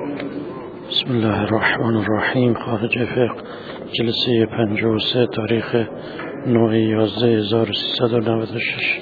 بسم الله الرحمن الرحیم. خارج فقه جلسه 53 تاریخ 9/11/1396.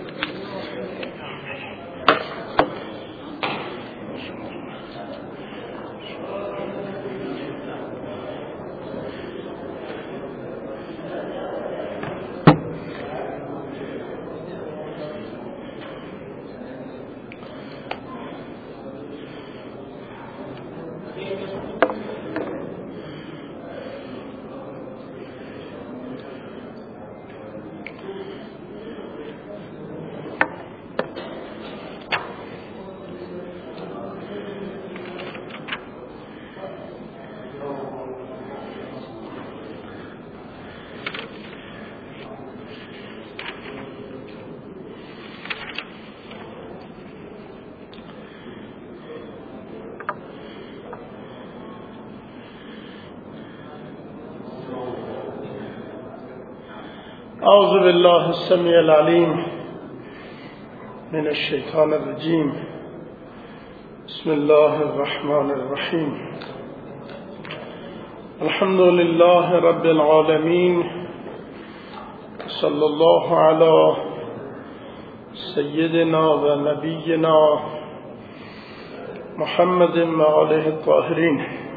اعوذ بالله السمیع العلیم من الشیطان الرجیم. بسم الله الرحمن الرحیم. الحمد لله رب العالمین. صلی الله علی سیدنا و نبینا محمد و آله الطاهرین.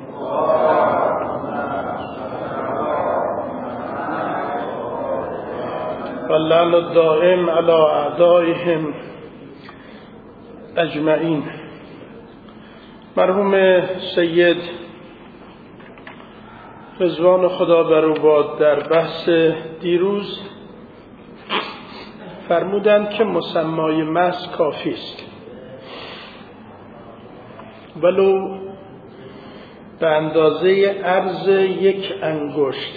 واللعن الدائم علی اعدائهم اجمعین. مرحوم سید رضوان خدا بر او باد در بحث دیروز فرمودند که مسمای محض کافی است، ولو به اندازه عرض یک انگشت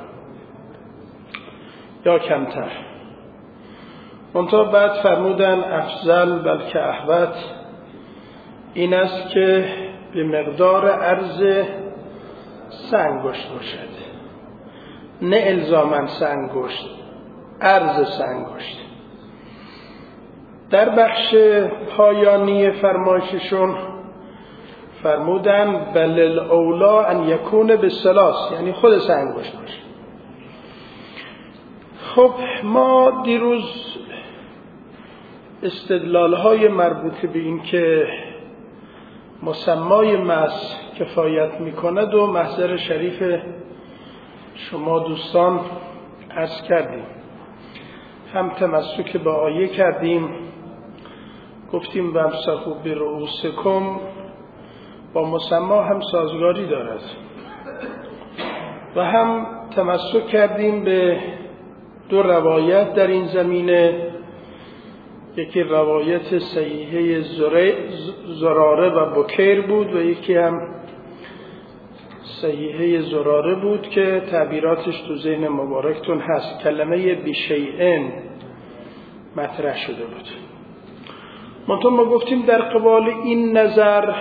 یا کمتر. منتها بعد فرمودن افضل بلکه احوط این است که به مقدار عرض 3 انگشت باشد، نه الزاماً 3 انگشت، عرض 3 انگشت. در بخش پایانی فرمایششون فرمودن بل الاولا ان یکون بالثلاث، یعنی خود 3 انگشت باشه. خب ما دیروز استدلال‌های مربوط به این که مسمای محض کفایت می‌کند و محضر شریف شما دوستان عرض کردیم. هم تمسک به آیه کردیم، گفتیم وامسحوا برؤوسکم با مسما هم سازگاری دارد، و هم تمسک کردیم به 2 روایت در این زمینه. یکی روایت صحیحه زراره و بکیر بود و یکی هم صحیحه زراره بود که تعبیراتش تو ذهن مبارکتون هست. کلمه بیشیئن مطرح شده بود. منطقه ما گفتیم در قبال این نظر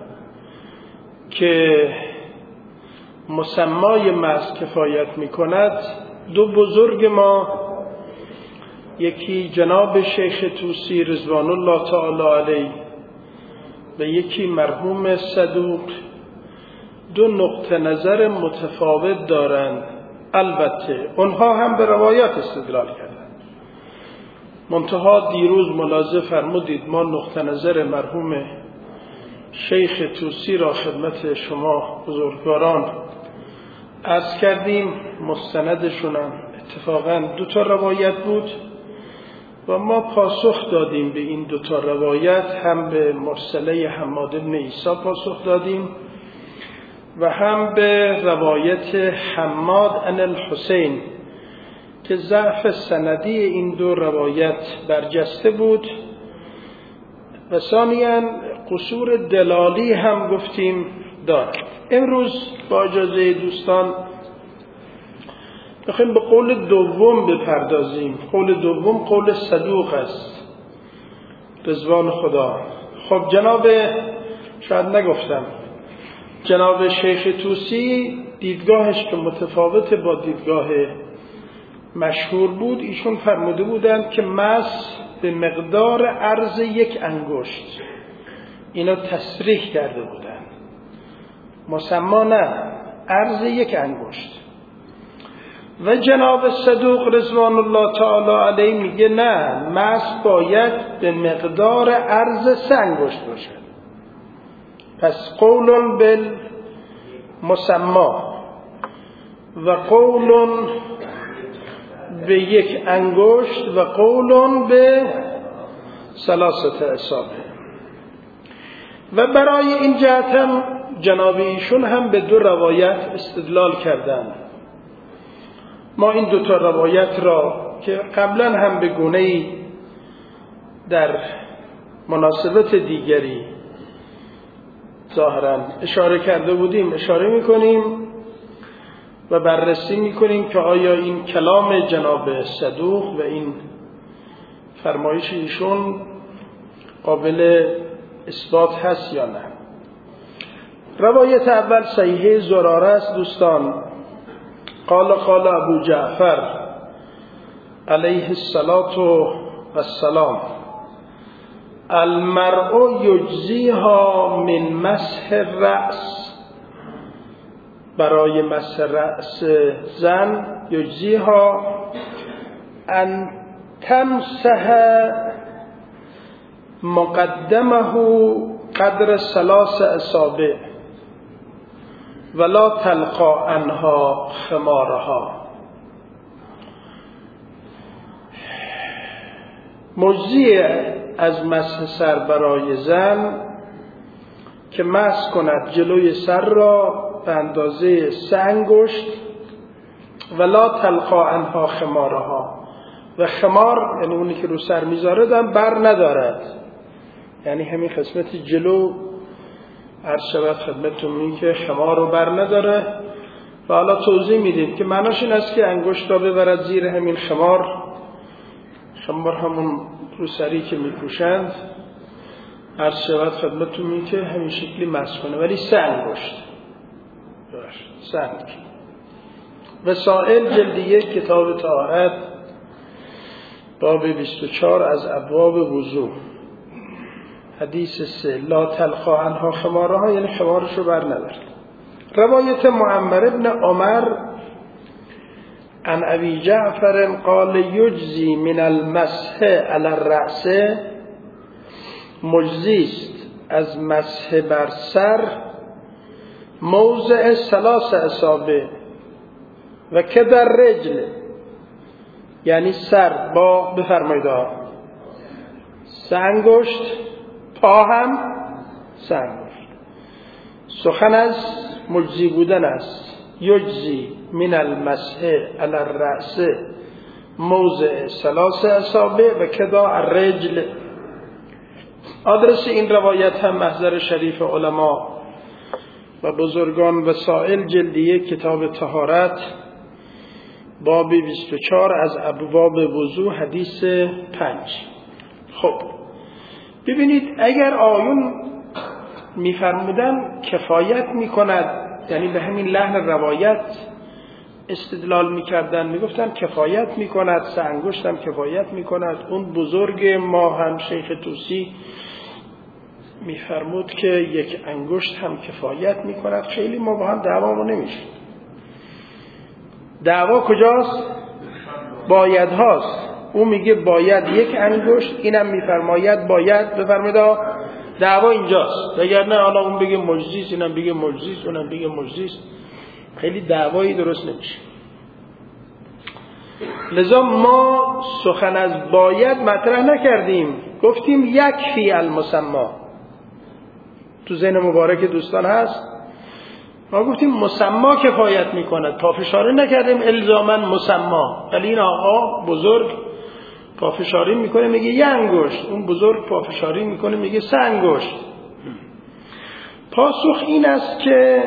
که مسمای محض کفایت می کند، 2 بزرگ ما، یکی جناب شیخ طوسی رضوان الله تعالی علیه و یکی مرحوم صدوق، 2 نقطه نظر متفاوت دارند. البته اونها هم به روایات استدلال کردند. منتها دیروز ملاحظه فرمودید ما نقطه نظر مرحوم شیخ طوسی را خدمت شما بزرگواران عرض کردیم. مستندشون هم اتفاقاً 2 روایت بود و ما پاسخ دادیم به این 2 روایت، هم به مرسله حماد بن عیسی پاسخ دادیم و هم به روایت حماد عن الحسین که ضعف سندی این 2 روایت برجسته بود، و ثانیاً قصور دلالی هم گفتیم دارد. امروز با اجازه دوستان بخوایم به قول دوم بپردازیم. قول دوم قول صدوق است، رضوان خدا. خب جناب، شاید نگفتم، جناب شیخ طوسی دیدگاهش که متفاوت با دیدگاه مشهور بود، ایشون فرموده بودند که مس به مقدار عرض 1 انگشت، اینا تصریح کرده بودند. مسما نه، عرض یک انگشت. و جناب صدوق رضوان الله تعالی علیه میگه نه، مس باید به مقدار عرض 3 انگشت باشه. پس قول بالمسما و قول به 1 انگشت و قول به 3 اصابع. و برای این جهت هم جناب ایشون هم به 2 روایت استدلال کردند. ما این 2 تا روایت را که قبلا هم به گونه‌ای در مناسبت دیگری ظاهرا اشاره کرده بودیم اشاره میکنیم و بررسی میکنیم که آیا این کلام جناب صدوق و این فرمایش ایشون قابل اثبات هست یا نه. روایت اول صحیح زراره است دوستان. قال ابو جعفر علیه السلام المرء یجزیها من مسح الرأس، برای مسح رأس زن یجزیها ان تمسح مقدمه قدر 3 اصابع ولا تلقى عنها خمارها. مجزی از مسح سر برای زن که مسح کند جلوی سر را به اندازه 3 انگشت ولا تلقى عنها خمارها، و خمار یعنی اونی که رو سر میذاره دم بر ندارد، یعنی همین قسمت جلو عرض شود خدمتتون میگه که خمار رو بر نداره. و حالا توضیح میدیم که معناش این است که انگشت را ببرد زیر همین خمار همون روسری که میپوشند، عرض شود خدمتتون میگه که همین شکلی مسح کنه، ولی 3 انگشت. وسائل جلد 1 کتاب طهارت باب 24 از ابواب وضو حدیث 3 لا تلقى عنها خمارها، یعنی خمارش رو بر ندارد. روایت معمر ابن عمر عن ابی جعفر قال یجزی من المسح علی الرأس، مجزیست از مسح بر سر موضع 3 اصابع و که در رجل، یعنی سر با بفرمایید 3 انگشت، پا هم 3 انگشت. سخن از مجزی بودن است. یجزی من المسح علی الرأس موضع 3 اصابع و کدا الرجل. آدرس این روایت هم محضر شریف علما و بزرگان وسائل جلد 1 کتاب طهارت باب 24 از ابواب وضو حدیث 5. خب ببینید اگر آیون میفرمودن کفایت میکند، یعنی به همین لحن روایت استدلال میکردن، میگفتن کفایت میکند، 3 انگشت هم کفایت میکند. اون بزرگ ما هم شیخ طوسی میفرمود که 1 انگشت هم کفایت میکند. خیلی ما با هم دعوامون نمیشه. دعوا کجاست؟ باید هاست. اون میگه باید 1 انگشت، اینم میفرماید باید، بفرمایید دعوا اینجاست. وگرنه حالا اون بگه مجزیست، اینم بگه مجزیست، اونم بگه مجزیست، خیلی دعوایی درست نمیشه. لذا ما سخن از باید مطرح نکردیم، گفتیم یکفی المسما. تو ذهن مبارک دوستان هست، ما گفتیم مسما کفایت میکند، پافشاری نکردیم الزاما مسما. ولی این آقا بزرگ پافشاری میکنه میگه 1 انگشت، اون بزرگ پافشاری میکنه میگه 3 انگشت. پاسخ این است که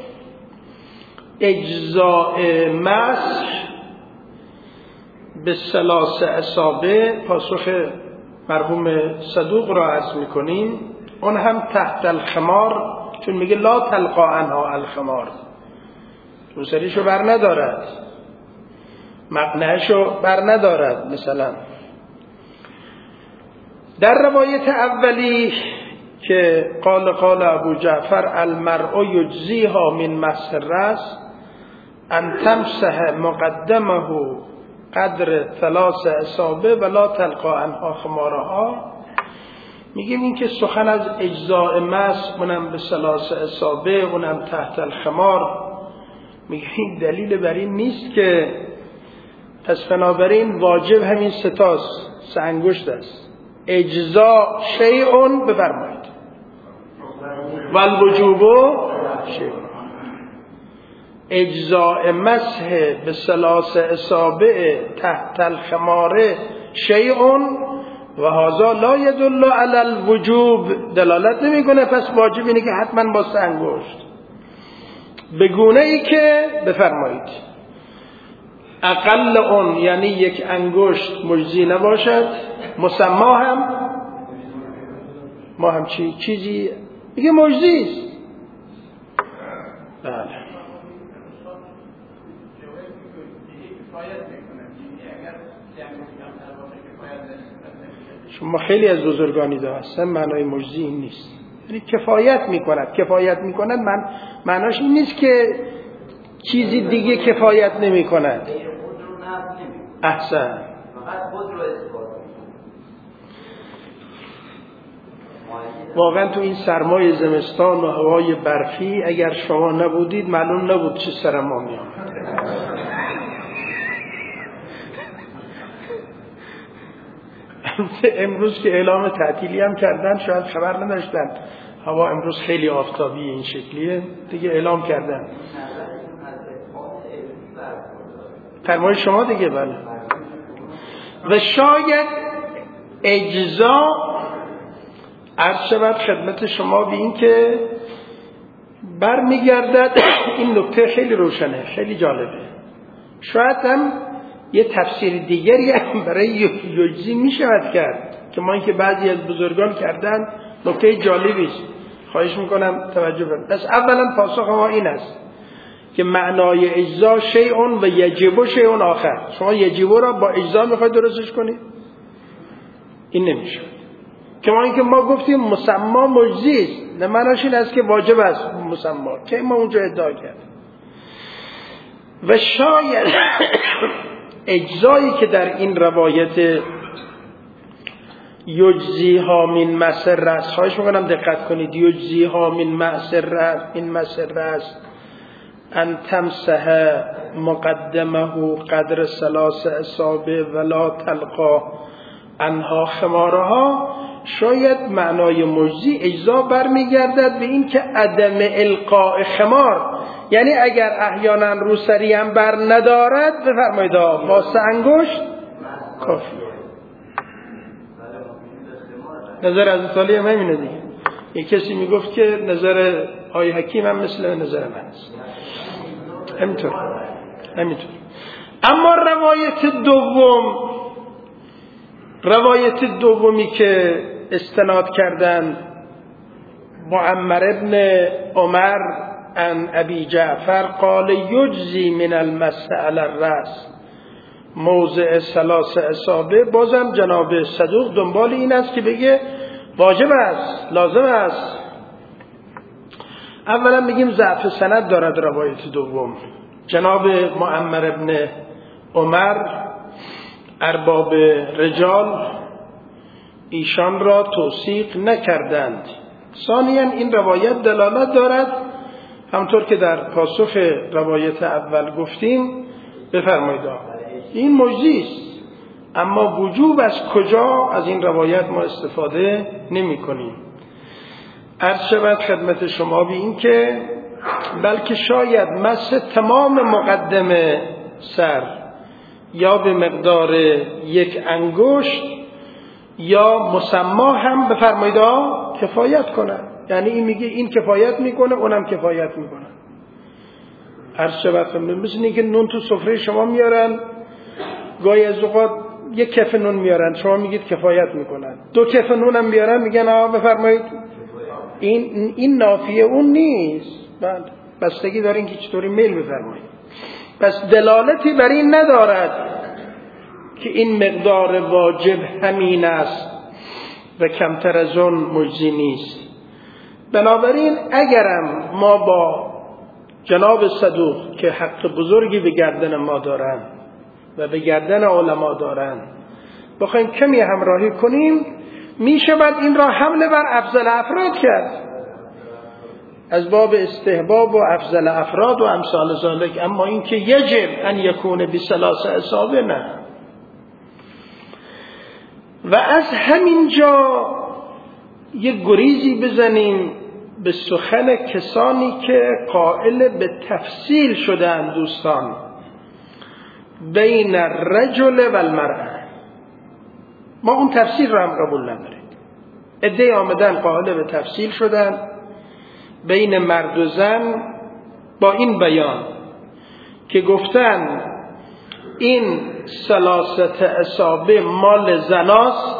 اجزاء مسح به 3 اصابع، پاسخ مرحوم صدوق را عرض میکنیم، اون هم تحت الخمار، چون میگه لا تلقى عنها الخمار، روسریشو بر ندارد، مقنعشو بر ندارد. مثلا در روایت اولی که قال ابو جعفر المرء یجزیها من مس الراس ان تمسح مقدمه قدر 3 اصابع ولا تلقا عنها خمارها. میگیم این که سخن از اجزاء مس، اونم به 3 اصابع، اونم تحت الخمار، میگیم دلیل بر این نیست که پس بنابراین واجب همین 3 انگشت است. اجزاء شیء بفرمایید والوجوب شیء. اجزاء مسح به 3 اصابع تحت الخمار شیء و هذا لا يدل على الوجوب، دلالت نمیکنه پس واجب اینه که حتما با 3 انگشت. به گونه ای که بفرمایید اقل اون یعنی 1 انگشت مجزی نباشد، مسما هم ما هم چیزی میگه مجزی است. بله شما خیلی از بزرگانی دا هستن معنای مجزی این نیست، یعنی کفایت میکند. معناش این نیست که چیزی دیگه کفایت نمیکند. احسن. واقعا تو این سرمای زمستان و هوای برفی اگر شما نبودید معلوم نبود چه سر ما می آمد. امروز که اعلام تعطیلی هم کردن شاید خبر نداشتن، هوا امروز خیلی آفتابی این شکلیه دیگه، اعلام کردن فرمای شما دیگه. بله و شاید اجزا عرض شود خدمت شما به این که برمیگردد. این نکته خیلی روشنه، خیلی جالبه. شاید هم یه تفسیر دیگری هم برای یجزی میشود کرد که ما اینکه بعضی از بزرگان کردن نکته جالبی است، خواهش میکنم توجه کنید. پس اولا پاسخ ما این است که معنای اجزا شیء و یجب شیء آخر. شما یجب را با اجزا میخواید درستش کنید، این نمیشه. که ما اینکه ما گفتیم مسما مجزی است، نه معناش این است که واجب است مسما، که ما اونجا ادعا کردیم. و شاید اجزایی که در این روایت یجزیها من مس الراس، خواهش میکنم دقت کنید، یجزیها من مس الراس ان تمسح مقدمه قدر 3 اصابع ولا تلقا عنها خمارها، شاید معنای مجزی اجزا برمیگردد به این که عدم القاء خمار، یعنی اگر احیانا روسری هم بر ندارد بفرمایید با 3 انگشت کافی. نظر حضرت علی هم همینه دیگه. یک کسی میگفت که نظر آقای حکیم هم مثل نظر من است. همینطور. اما روایت دومی که استناد کردن معمر ابن عمر عن ابی جعفر قال یجزی من المس علی الراس موضع 3 اصابع، بازم جناب صدوق دنبال این است که بگه واجب است، لازم است. اولا میگیم ضعف سند دارد روایت دوم. جناب معمر ابن عمر ارباب رجال ایشان را توثیق نکردند. ثانیاً این روایت دلالت دارد همطور که در پاسخ روایت اول گفتیم بفرمایید این مجزی است، اما وجوب از کجا از این روایت ما استفاده نمی کنیم. عرض شود خدمت شما به این که بلکه شاید مس تمام مقدم سر یا به مقدار 1 انگشت یا مسما هم بفرمایید کفایت کنه. یعنی این میگه این کفایت میکنه اونم کفایت میکنه. عرض شود مثل اینکه نون تو سفره شما میارن، گاهی از اوقات 1 کف نون میارن، شما میگید کفایت میکنن. 2 کف نون هم میارن میگن بفرمایید این نافیه اون نیست. بعد بستگی داره این که چطوری میل بفرمایید. پس دلالتی بر این ندارد که این مقدار واجب همین است و کمتر از اون مجزی نیست. بنابراین اگرم ما با جناب صدوق که حق بزرگی به گردن ما دارن و به گردن علما دارن بخوایم کمی همراهی کنیم، میشود این را حمله بر افضل افراد کرد از باب استحباب و افضل افراد و امثال ذالک. اما این که یجب ان یکون بثلاث اصابع نه. و از همین جا یک گریزی بزنیم به سخن کسانی که قائل به تفصیل شدن دوستان بین الرجل و المرأة. ما اون تفصیل را هم قبول نداریم. عده‌ای آمدن قائل به تفصیل شدن بین مرد و زن با این بیان که گفتن این ثلاثه اصابع مال زناست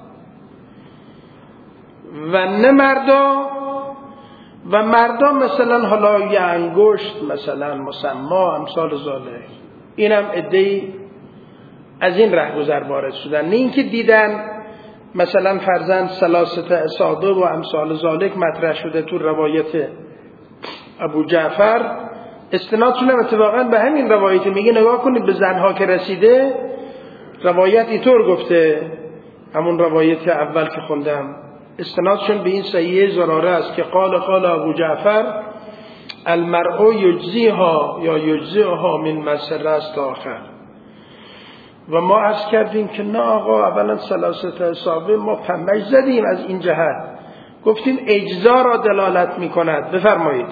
و نه مردا، و مردا مثلا حالا یه انگشت مثلا مسما امثال ذالک. اینم عده‌ای از این رهگذر وارد شدن، نه اینکه دیدن مثلا فرضاً ثلاثه اصابع و امثال ذالک مطرح شده تو روایت ابو جعفر، استنادشون هم اتفاقاً به همین روایت میگه نگاه کنید به زنها که رسیده. روایت اینطور گفته، همون روایت اول که خوندم، استنادشون به این صحیحه زراره است که قال ابو جعفر المرء یجزیها یا یجزیها من مسر است آخر. و ما عرض کردیم که نه آقا، اولا ثلاثه اصابع ما پنبش زدیم از این جهت، گفتیم اجزا را دلالت می کند. بفرمایید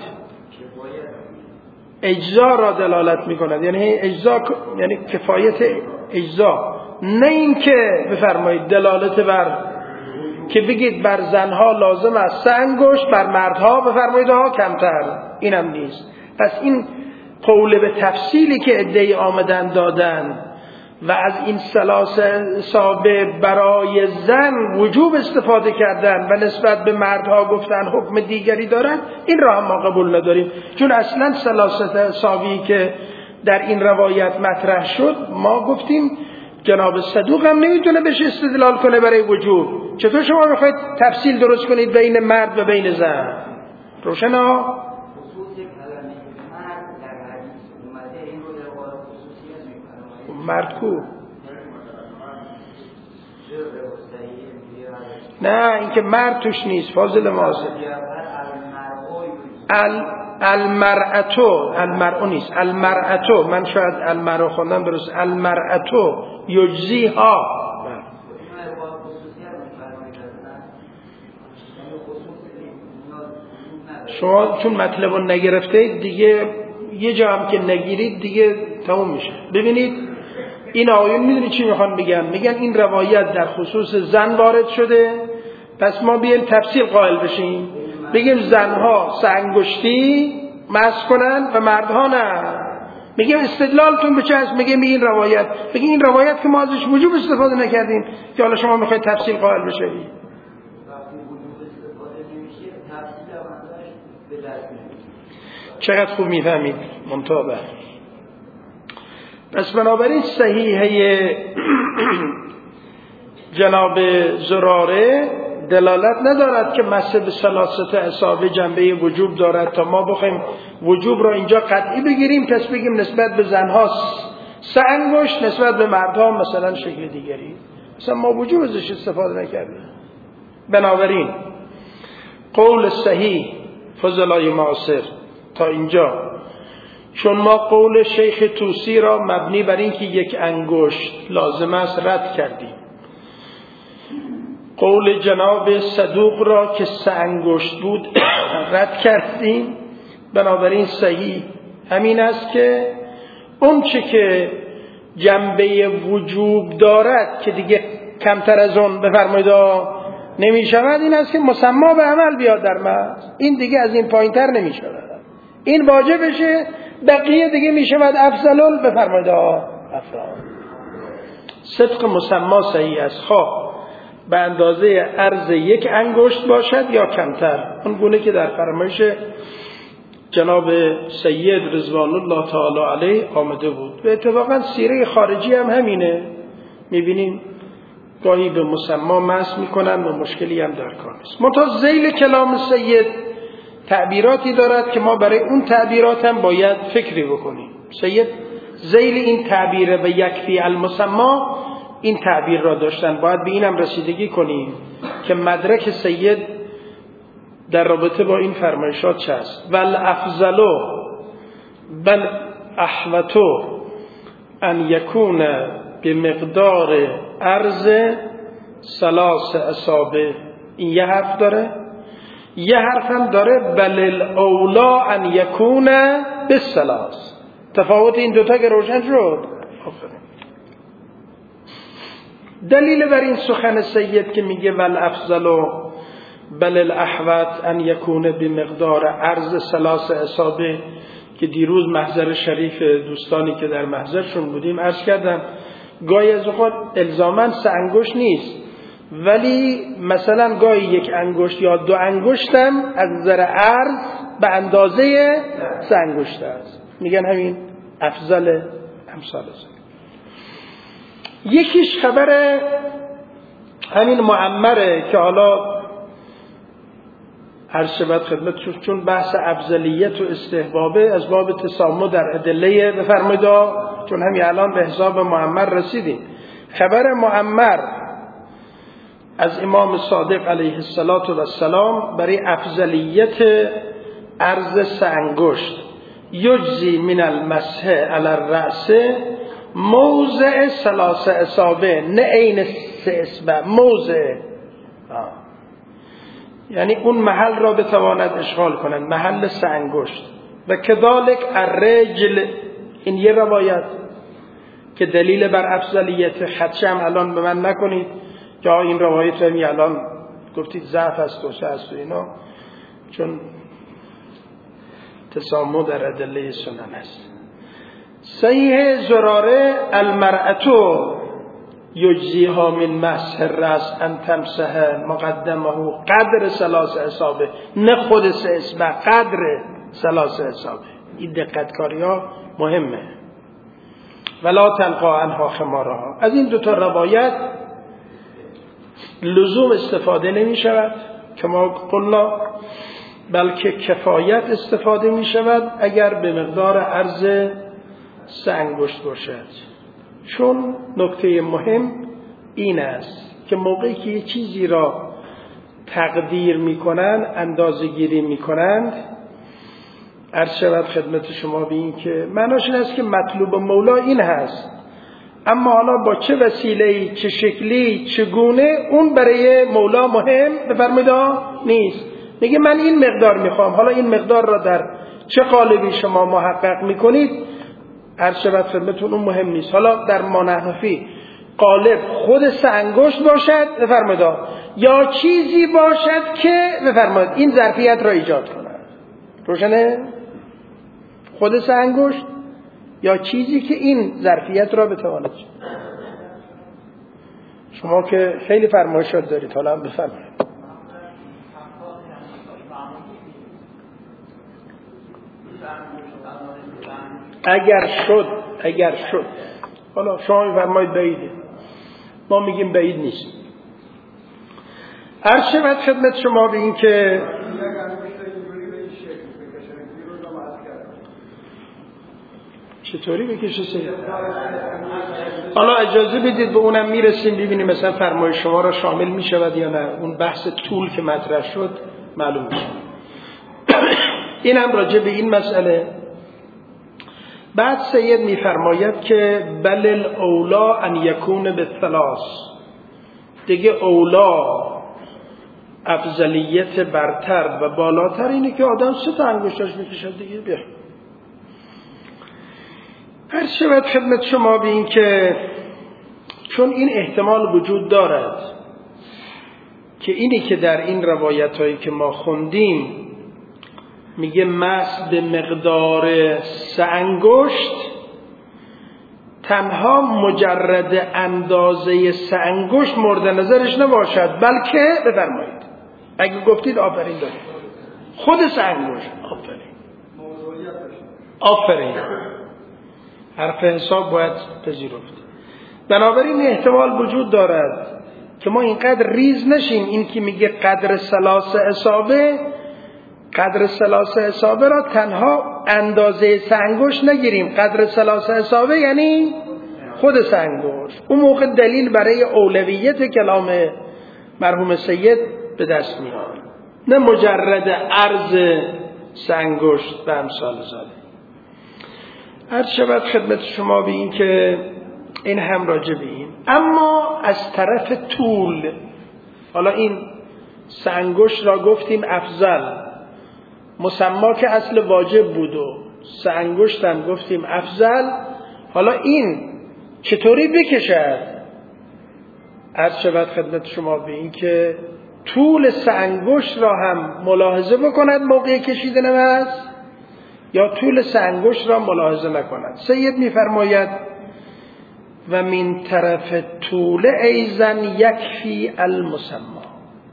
اجزا را دلالت می کند، یعنی اجزا یعنی کفایت اجزا، نه این که بفرمایید دلالت بر که بگید بر زنها لازم است 3 انگشت، بر مردها بفرمایید ها کمتر. اینم نیست. پس این قول به تفصیلی که عده‌ای آمدن دادن و از این ثلاثه اصابع برای زن وجوب استفاده کردن و نسبت به مردها گفتن حکم دیگری دارن، این را هم ما قبول نداریم. چون اصلا ثلاثه اصابعی که در این روایت مطرح شد ما گفتیم جناب صدوق هم نمیتونه بهش استدلال کنه برای وجوب. چطور شما میخواید تفصیل درست کنید بین مرد و بین زن؟ روشنا؟ مرد کو؟ نه این که مرد توش نیست فاضل مازه. المرء نیست، المرأة. من شاید المرء خوندم درست، المرأة یجزیها. شما چون مطلب رو نگرفته دیگه یه جا هم که نگیرید دیگه تموم میشه. ببینید این آیون میدونی چی میخوان بگن؟ میگن این روایت در خصوص زن وارد شده، پس ما بیایم تفصیل قائل بشیم، بگیم زنها 3 انگشتی مس کنن و مردها نه. میگیم استدلالتون به چه است؟ میگیم این روایت، بگیم این روایت که ما ازش وجوب استفاده نکردیم که حالا شما میخواید تفصیل قائل بشید. چقدر خوب میفهمید منتابه. پس بنابراین صحیحه جناب زراره دلالت ندارد که مس به ثلاثه اصابع جنبه وجوب دارد تا ما بخوایم وجوب را اینجا قطعی بگیریم، پس بگیم نسبت به زنها 3 انگشت، نسبت به مردها مثلا شکل دیگری. مثلا ما وجوب ازش استفاده نکردیم. بنابراین قول صحیح فضلای معاصر تا اینجا، چون ما قول شیخ طوسی را مبنی بر این که 1 انگشت لازم است رد کردیم، قول جناب صدوق را که 3 انگشت بود رد کردیم، بنابراین صحیح همین است که اون چه که جنبه وجوب دارد که دیگه کمتر از اون بفرمایید نمی شود، این است که مسما به عمل بیاد در متن. این دیگه از این پایین تر نمی شود، این واجب بشه، بقیه دیگه می شود افضل بفرمایید افضل. صدق مسما صحیح است، خواه به اندازه عرض 1 انگشت باشد یا کمتر، اون گونه که در فرمایش جناب سید رضوان الله تعالی علیه آمده بود. به اتفاقا سیره خارجی هم همینه، میبینیم گاهی به مسما مس میکنن و مشکلی هم در کار نیست. منتها ذیل کلام سید تعبیراتی دارد که ما برای اون تعبیرات هم باید فکری بکنیم. سید ذیل این تعبیر به یکفی المسمی این تعبیر را داشتن. باید به اینم رسیدگی کنیم که مدرک سید در رابطه با این فرمایشات چه است. ول افضلو بل احوتو ان یکون به مقدار عرض ثلاث اصابع. این یه حرف داره. یه حرف هم داره بل الاولا ان یکون بالثلاث. تفاوت این دوتا که روشن شد. دلیل بر این سخن سید که میگه ول افضلو بل الاحوت ان یکون بمقدار عرض ثلاث اصابع، که دیروز محضر شریف دوستانی که در محضرشون بودیم عرض کردم گاهی از اوقات الزاماً 3 انگشت نیست، ولی مثلا گاهی 1 انگشت یا 2 انگشتم از نظر عرض به اندازه 3 انگشت است. میگن همین افضل امثال است. یکیش خبر همین معمره که حالا هر شبت خدمت چون بحث افضلیت و استحبابه از باب تسامح در ادله بفرمایید، چون همین الان به حساب معمر رسیدیم. خبر معمر از امام صادق علیه السلام برای افضلیت عرض 3 انگشت یجزی من المسح علی الرأس موضع 3 اصابع، نه عین 3 اصبع، موضع، یعنی اون محل را بتواند اشغال کنند، محل 3 انگشت. و کذالک الرجل، این یه روایت که دلیل بر افضلیت. خدشه هم الان به من نکنید که این روایت رو الان گفتید ضعف است و است و اینا، چون تسامح در ادله سنن است. صحیح زراره المرأتو یجزیها من مسح الرأس ان تمسح مقدمه قدر 3 اصابع، نه خود 3 اصبع، قدر 3 اصابع. این دقت کاری ها مهمه. ولا تلقا عنها خمارها. از این 2 روایت لزوم استفاده نمی شود که ما قلنا، بلکه کفایت استفاده می شود اگر به مقدار عرض 3 انگشت باشد. چون نکته مهم این است که موقعی که یه چیزی را تقدیر می کنند، اندازه گیری می کنند، عرض شود خدمت شما به این که معناش این است که مطلوب مولا این هست، اما حالا با چه وسیله‌ای، چه شکلی، چگونه، اون برای مولا مهم بفرمایید نیست. میگه من این مقدار میخوام، حالا این مقدار را در چه قالبی شما محقق میکنید عرض شود خدمتون، اون مهم نیست. حالا در مانحنفی قالب خود 3 انگشت باشد بفرمایید، یا چیزی باشد که بفرمایید این ظرفیت را ایجاد کند. روشنه؟ خود 3 انگشت یا چیزی که این ظرفیت را بتواند. شما که خیلی فرمایشات دارید، حالا هم بفرمایید. اگر شد حالا شما میفرمایید بعیده، ما میگیم بعید نیست. عرض شود خدمت شما به این که چطوری بکشه سید. حالا اجازه بدید به اونم میرسیم ببینیم مثلا فرمایش شما را شامل میشود یا نه. اون بحث طول که مطرح شد معلوم میشه. این هم راجع به این مسئله. بعد سید میفرماید که بل الاولا ان یکون بالثلاث، دیگه اولا افضلیت برتر و بالاتر اینه که آدم 3 انگشتاش میکشد دیگه. بیا هر شود خدمت شما به این که چون این احتمال وجود دارد که اینی که در این روایت هایی که ما خوندیم میگه مس به مقدار 3 انگشت، تنها مجرد اندازه 3 انگشت مورد نظرش نباشد، بلکه بفرمایید اگه گفتید آفرین دارید خود 3 انگشت. آفرین حرف حساب باید پذیرفت. بنابراین احتمال وجود دارد که ما اینقدر ریز نشیم. این که میگه قدر 3 اصابع قدر ثلاث اصابع را تنها اندازه سنگشت نگیریم. قدر ثلاث اصابع یعنی خود سنگشت. اون موقع دلیل برای اولویت کلام مرحوم سید به دست میاد، نه مجرد عرض سنگشت و امثال ذالک. عرض شود خدمت شما به این که این هم راجع به این. اما از طرف طول، حالا این سنگشت را گفتیم افضل، مسما که اصل واجب بود و سنگشت هم گفتیم افضل. حالا این چطوری بکشد؟ عرض شود خدمت شما به این که طول سنگشت را هم ملاحظه بکند موقع کشیدن نماز، یا طول سنگشت را ملاحظه نکند. سید می‌فرماید و من طرف طول ایزن یکفی المسما.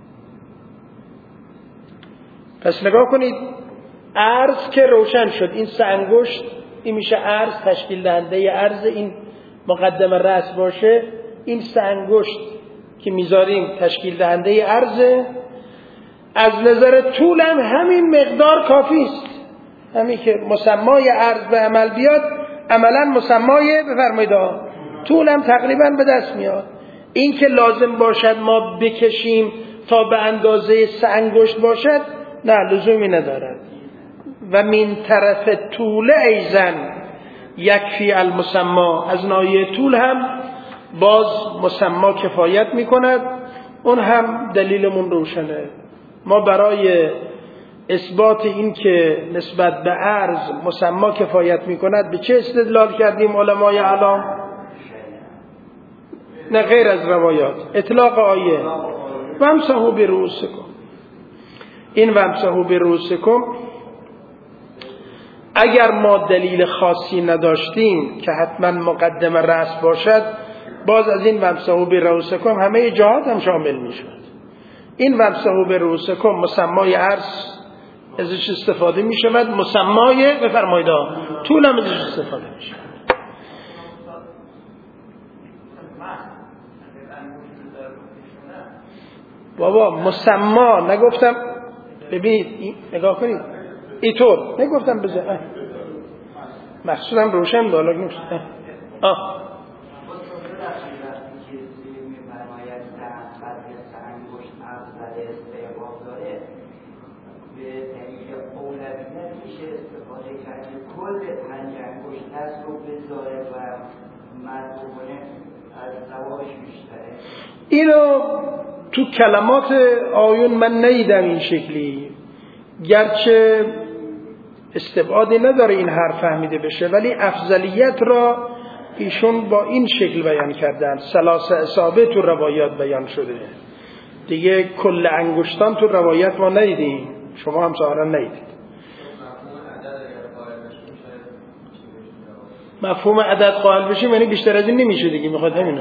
پس نگاه کنید، عرض که روشن شد، این سنگشت این میشه عرض، تشکیل دهنده عرض، این مقدم رأس باشه، این سنگشت که میذاریم تشکیل دهنده عرض. از نظر طول هم همین مقدار کافی است، همین که مسمای عرض به عمل بیاد، عملا مسمای بفرمایید طول هم تقریبا به دست میاد. این که لازم باشد ما بکشیم تا به اندازه سنگشت باشد، نه، لزومی ندارد. و من طرف طول ایزن یکفی المسما، از ناحیه طول هم باز مسما کفایت میکند. اون هم دلیلمون روشنه. ما برای اثبات این که نسبت به عرض مسما کفایت میکند به چه استدلال کردیم علمای اعلام؟ نه غیر از روایات، اطلاق آیه وامسحوا برؤوسکم. این وامسحوا برؤوسکم اگر ما دلیل خاصی نداشتیم که حتما مقدم رأس باشد، باز از این وامسحوا برؤوسکم همه جهات هم شامل میشود. این وامسحوا برؤوسکم مسمای عرض ازش استفاده میشود، مسمای بفرمایید طول هم ازش استفاده میشود. بابا مسما نگفتم، ببینید نگاه کنید، اینطور نگفتم بزن، مقصودم روشن بالا نگفتم. اینو تو کلمات آیون من ندیدم این شکلی، گرچه استبعادی نداره این حرف فهمیده بشه، ولی افضلیت را ایشون با این شکل بیان کردن. ثلاث اصابع تو روایات بیان شده دیگه، کل انگشتان تو روایت ما ندیدیم، شما هم ظاهرا ندیدید. مفهوم عدد قائل بشیم یعنی بیشتر از این نمیشه دیگه، میخواد همینو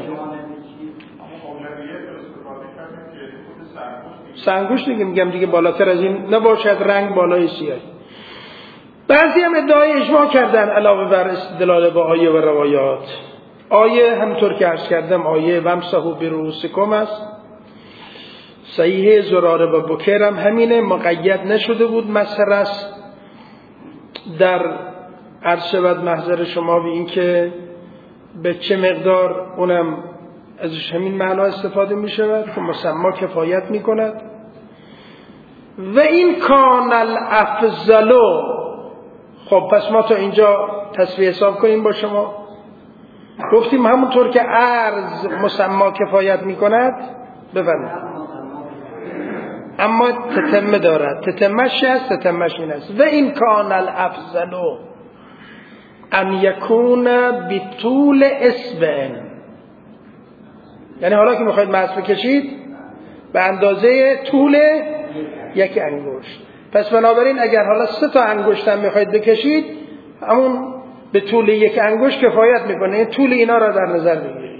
سنگوش دیگه، میگم دیگه بالاتر از این نباشد، رنگ بالای سیاه. بعضی هم ادعای اجماع کردن علاوه بر استدلال با آیه و روایات. آیه همطور که عرض کردم آیه وامسحوا برؤوسکم است، صحیح زراره و بکر هم همینه، مقید نشده بود مسح است. در عرض شود محضر شما به این که به چه مقدار اونم ازش همین معنا استفاده می شود که مسما کفایت می کند. و این کان الافضلو. خب پس ما تا اینجا تصفیه حساب کنیم با شما. گفتیم همونطور که عرض مسما کفایت می کند بفرمایید، اما تتمه دارد، تتمهش هست، تتمهش این است. و این کان الافضلو ان یکون بطول اصبع، یعنی حالا که میخواید مسح بکشید به اندازه طول یک انگشت. پس بنابراین اگر حالا 3 تا انگشت هم میخواید بکشید، همون به طول یک انگشت کفایت میکنه، این طول اینا را در نظر بگیرید.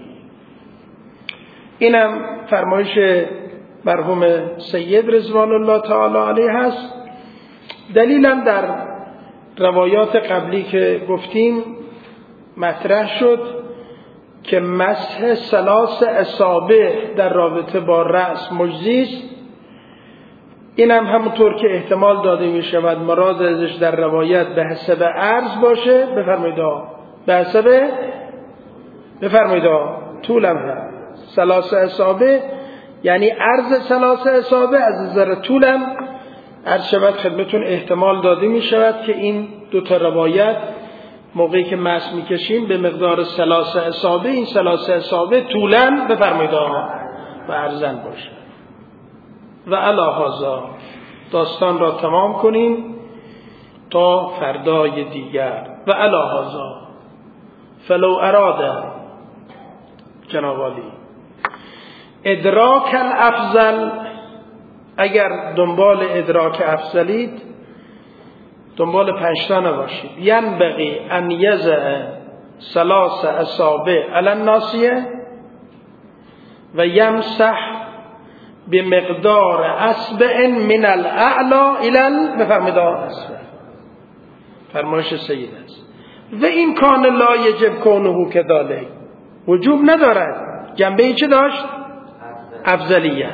اینم فرمایش مرحوم سید رضوان الله تعالی علیه هست. دلیلم در روایات قبلی که گفتیم مطرح شد که مسح ثلاث اصابع در رابطه با رأس مجزی است، این هم همونطور که احتمال داده می شود مراد ازش در روایت به حسب عرض باشه. بفرمایید به حسب، بفرمایید طول هم هست 3 اصابع، یعنی عرض 3 اصابع از نظر طولم عرض شود خدمتون. احتمال داده می شود که این 2 روایت موقعی که مس می کشیم به مقدار 3 اصابع، این 3 اصابع طولن بفرمایید و عرضن باشه. و علی هذا داستان را تمام کنیم تا فردای دیگر. و علی هذا فلو اراده جناب عالی ادراک الافضل، اگر دنبال ادراک افضلید دنبال 5 تا نباشید. ینبغی ان یضع 3 اصابع علی الناصیه و یمسح بمقدار اصبع من الاعلی الى بفرمایید اسفل. فرمایش سید است. و این کان لا یجب کونه کذالک، وجوب ندارد، جنبه چه داشت؟ افضلیت.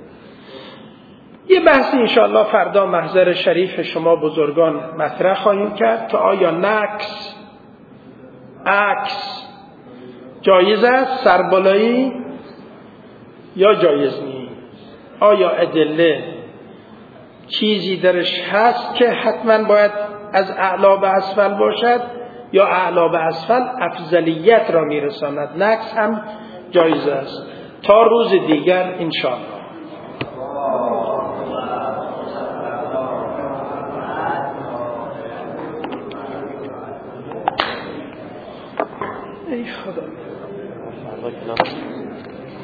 یه بحثی انشاءالله فردا محضر شریف شما بزرگان مطرح خواهیم کرد که آیا عکس جایز است، سربالایی یا جایز نیست؟ آیا ادله چیزی درش هست که حتما باید از اعلا به اسفل باشد یا اعلا به اسفل افضلیت را میرساند؟ نقص هم جایز است. تا روز دیگر انشاءالله. ای خدا.